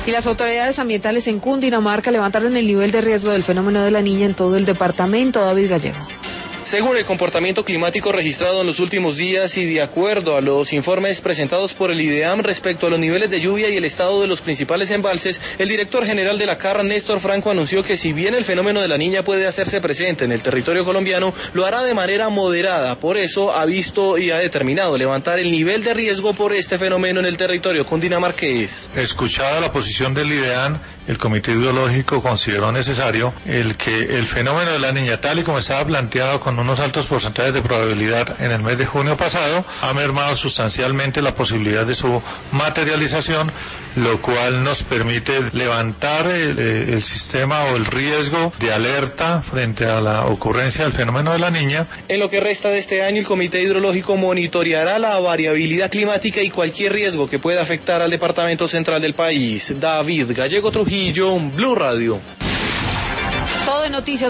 Y las autoridades ambientales en Cundinamarca levantaron el nivel de riesgo del fenómeno de la Niña en todo el departamento. David Gallego. Según el comportamiento climático registrado en los últimos días y de acuerdo a los informes presentados por el IDEAM respecto a los niveles de lluvia y el estado de los principales embalses, el director general de la CAR, Néstor Franco, anunció que si bien el fenómeno de la Niña puede hacerse presente en el territorio colombiano, lo hará de manera moderada. Por eso ha visto y ha determinado levantar el nivel de riesgo por este fenómeno en el territorio cundinamarqués. Escuchada la posición del IDEAM, el Comité Hidrológico consideró necesario que el fenómeno de la Niña, tal y como estaba planteado con unos altos porcentajes de probabilidad en el mes de junio pasado, ha mermado sustancialmente la posibilidad de su materialización, lo cual nos permite levantar el sistema o el riesgo de alerta frente a la ocurrencia del fenómeno de la Niña. En lo que resta de este año, el Comité Hidrológico monitoreará la variabilidad climática y cualquier riesgo que pueda afectar al departamento central del país. David Gallego Trujillo, Blue Radio. Todo en noticias.